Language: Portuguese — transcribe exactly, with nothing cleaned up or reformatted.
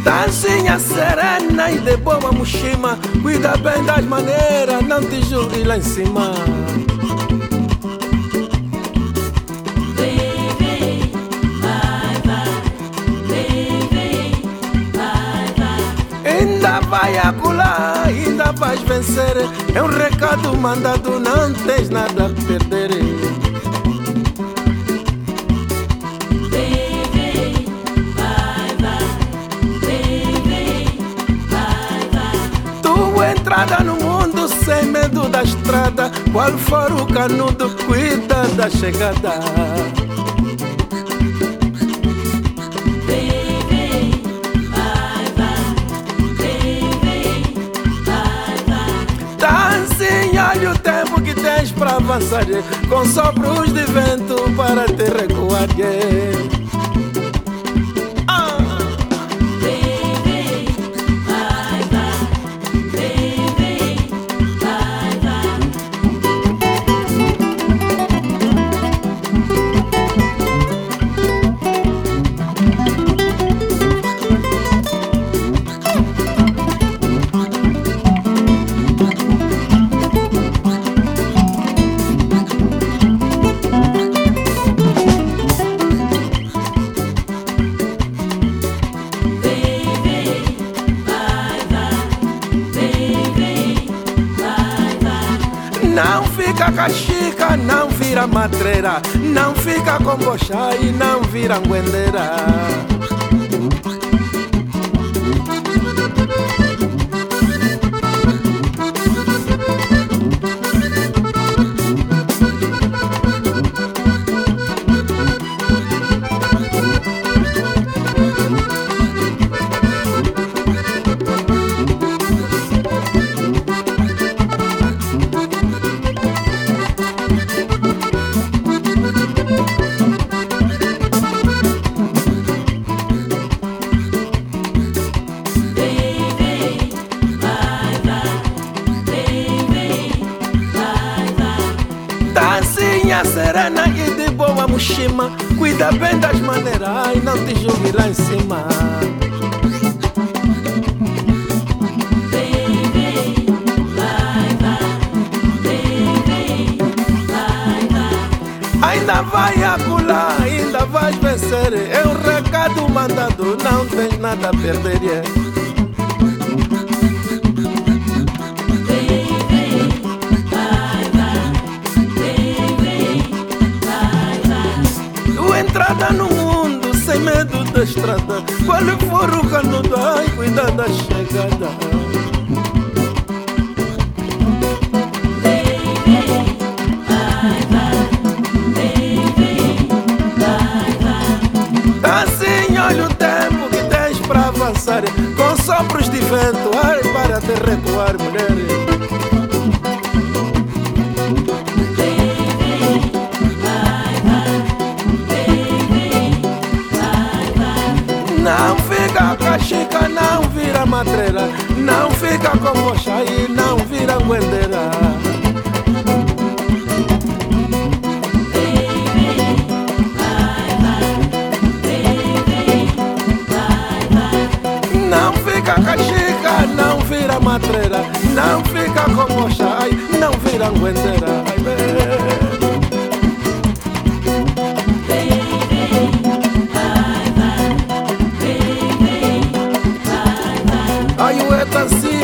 Dancinha serena e de boa muxima, cuida bem das maneiras, não te julgue lá em cima. Ainda vai acular, ainda vais vencer. É um recado mandado, não tens nada a perder. Tua entrada no mundo sem medo da estrada, qual for o canudo, cuida da chegada. Olha o tempo que tens para avançar, com sopros de vento para te recuar. Ah. Não fica caxica, não vira matreira, não fica com bocha e não vira anguendeira. Dancinha serena e de boa muxima, cuida bem das maneiras e não te julgue lá em cima. Ainda vai acular, ainda vais vencer. É um recado mandado, não tens nada a perder. Entrada no mundo sem medo da estrada, qual for o canudo, ai, cuida da chegada. Assim olha o tempo que tens para avançar, com sopros de vento, ai, para te recuar, mulher. Não fica caxica, não vira matreira, não fica com bocha e não vira anguendeira. Não fica caxica, não vira matreira, não fica com bocha e não vira anguendeira. Ai, o é assim.